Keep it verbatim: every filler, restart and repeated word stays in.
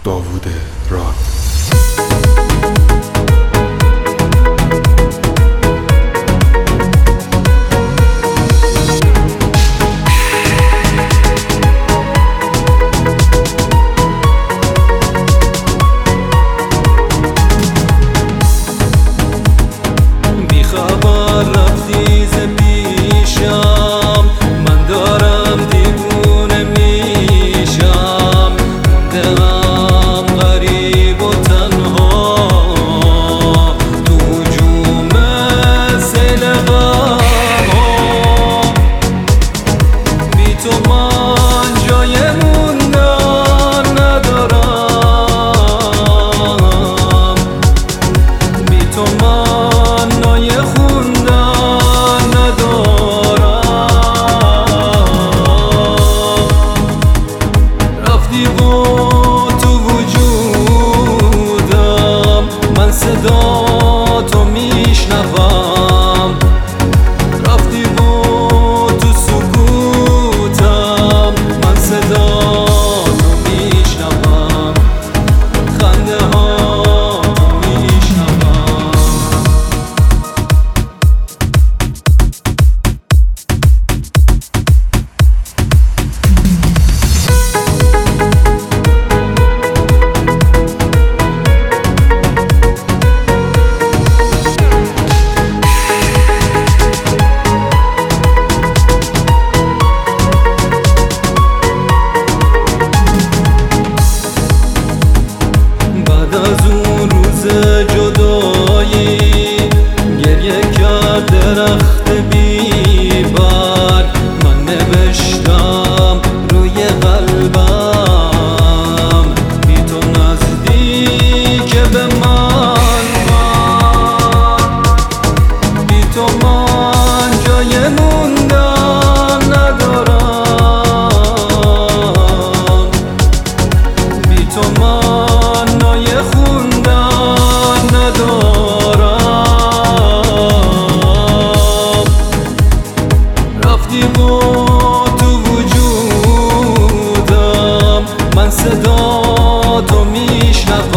داوود راد. درخت بیبر من نوشتم روی قلبم، بی تو نزدیک به من من بی تو من جای موندن ندارم، بی تو من نای خوندن ندارم. رفتی و تو وجودم من صدا تو میشنوم.